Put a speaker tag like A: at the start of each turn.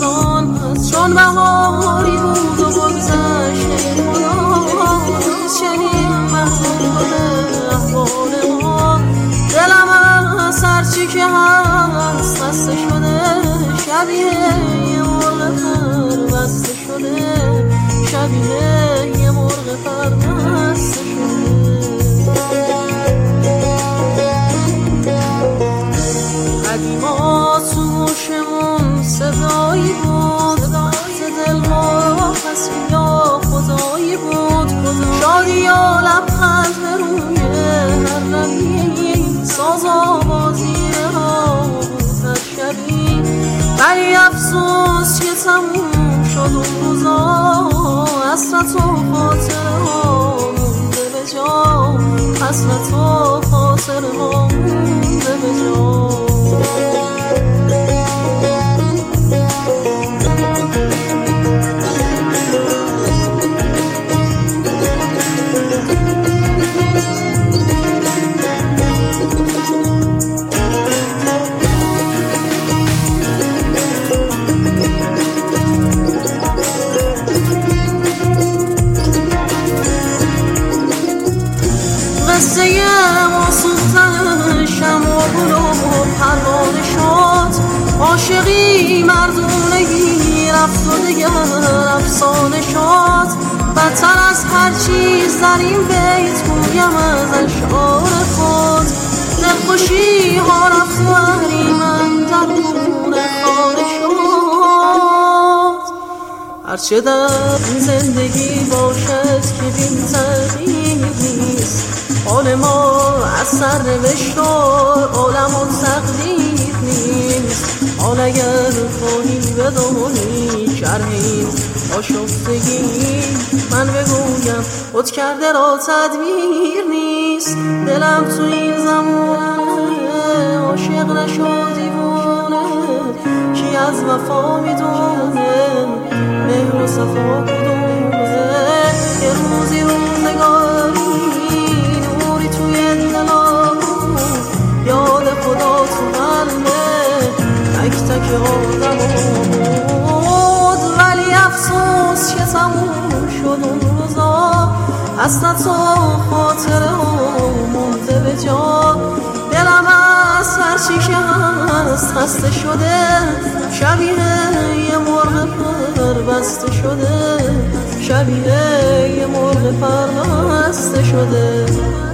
A: افسان چون بهاری بود و بگذشت خدا چنین محضون بده احوال ما. دلم از هرچی که هست خسته شده، شبیه یه مرغ پر بسته شده، شبیه یه مرغ پر بسته شده. قدیما تو گوشمون صدایی بود، ز دل ما کسی یا خدایی بود. شادی و لبخند روی هر لبی، ساز آوازی ها بود هر شبی. ولی افسوس که تموم شد اون روزا، حسرت و خاطره ها مونده به جا، حسرت و خاطره ها مونده به جا. قصه ما سوختن شمع و گل و پروانه شد، عاشقی مردونگی رفت و دگر افسانه شد. بدتر از هر چیز در این بیت گویم از اشعار خود، دلخوشی ها رفت و اهریمن درون خانه شد. هرچه در این زندگی باشد که بین تغییر نیست، حال ما از سرنوشت و عالم و تقدیر نیست. حال اگر خواهی بدانی شرح این آشفتگی، من بگویم خود کرده را تدبیر نیست. دلم تو این زمانه عاشق نشد دیوانه، کی از وفا میدونه مهر و صفا کدومه. یه روزی روزگاری نوری توی دلم، یاد خدا تو قلبه تک تک آدم بود. ولی افسوس که تموم شد اون روزا، حسرت و خاطره ها مونده به جا. دلم از هرچی که هست خسته شده، شبیه یه مرغ پر بسته شده، شبیه یه مرغ پر بسته شده.